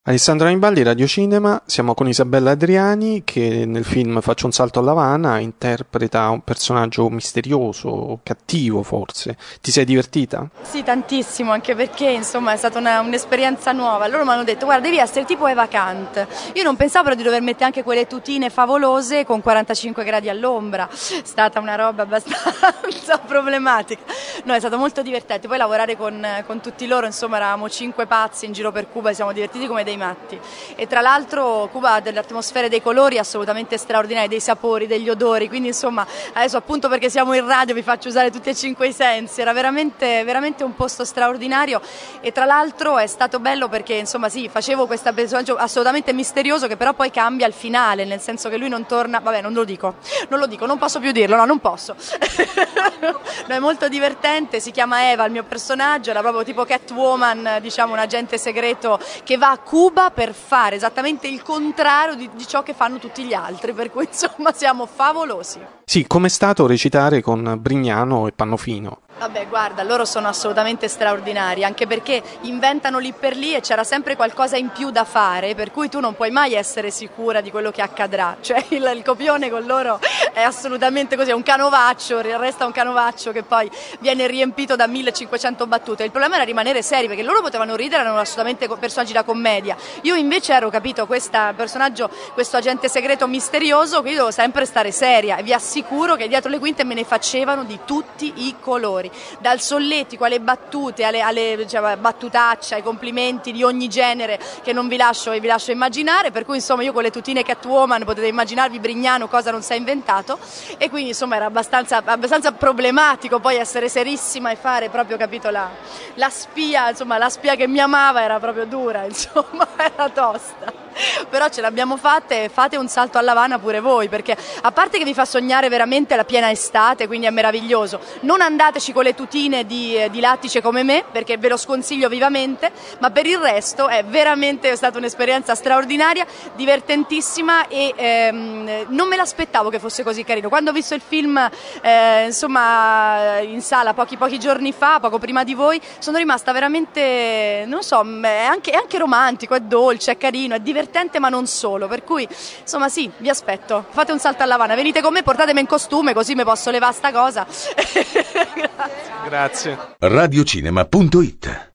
Alessandro Anibaldi, Radio Cinema, siamo con Isabella Adriani che nel film Faccio un salto alla Havana interpreta un personaggio misterioso, cattivo forse. Ti sei divertita? Sì, tantissimo, anche perché insomma è stata un'esperienza nuova. Loro mi hanno detto guarda devi essere tipo Eva Kant. Io non pensavo però di dover mettere anche quelle tutine favolose con 45 gradi all'ombra, è stata una roba abbastanza problematica. No, è stato molto divertente, poi lavorare con tutti loro, insomma eravamo 5 pazzi in giro per Cuba e siamo divertiti come dei matti. E tra l'altro Cuba ha delle atmosfere, dei colori assolutamente straordinari, dei sapori, degli odori, quindi insomma adesso appunto perché siamo in radio vi faccio usare tutti e 5 i sensi, era veramente, veramente un posto straordinario e tra l'altro è stato bello perché insomma sì, facevo questo personaggio assolutamente misterioso che però poi cambia al finale, nel senso che lui non torna, vabbè non lo dico, non posso più dirlo, no non posso. No, è molto divertente, si chiama Eva il mio personaggio, era proprio tipo Catwoman, diciamo un agente segreto che va a Cuba per fare esattamente il contrario di ciò che fanno tutti gli altri, per cui insomma siamo favolosi. Sì, com'è stato recitare con Brignano e Pannofino? Vabbè, guarda, loro sono assolutamente straordinari, anche perché inventano lì per lì e c'era sempre qualcosa in più da fare, per cui tu non puoi mai essere sicura di quello che accadrà, cioè il copione con loro è assolutamente così, è un canovaccio, resta un canovaccio che poi viene riempito da 1500 battute. Il problema era rimanere seri, perché loro potevano ridere, erano assolutamente personaggi da commedia. Io invece ero, capito, questo personaggio, questo agente segreto misterioso, quindi dovevo sempre stare seria e vi assicuro che dietro le quinte me ne facevano di tutti i colori. Dal solletico alle battute, alle cioè, battutacce, ai complimenti di ogni genere che non vi lascio immaginare, per cui insomma io con le tutine Catwoman potete immaginarvi Brignano cosa non si è inventato e quindi insomma era abbastanza problematico poi essere serissima e fare proprio, capito, la spia, insomma la spia che mi amava era proprio dura, insomma era tosta. Però ce l'abbiamo fatta e fate un salto alla Havana pure voi, perché a parte che vi fa sognare veramente la piena estate, quindi è meraviglioso, non andateci con le tutine di lattice come me, perché ve lo sconsiglio vivamente, ma per il resto è veramente stata un'esperienza straordinaria, divertentissima e non me l'aspettavo che fosse così carino. Quando ho visto il film insomma in sala pochi giorni fa, poco prima di voi, sono rimasta veramente, non so, è anche romantico, è dolce, è carino, è divertente ma non solo, per cui insomma sì, vi aspetto, fate un salto alla Havana, venite con me, portatemi in costume così mi posso levare sta cosa. Grazie. Radiocinema.it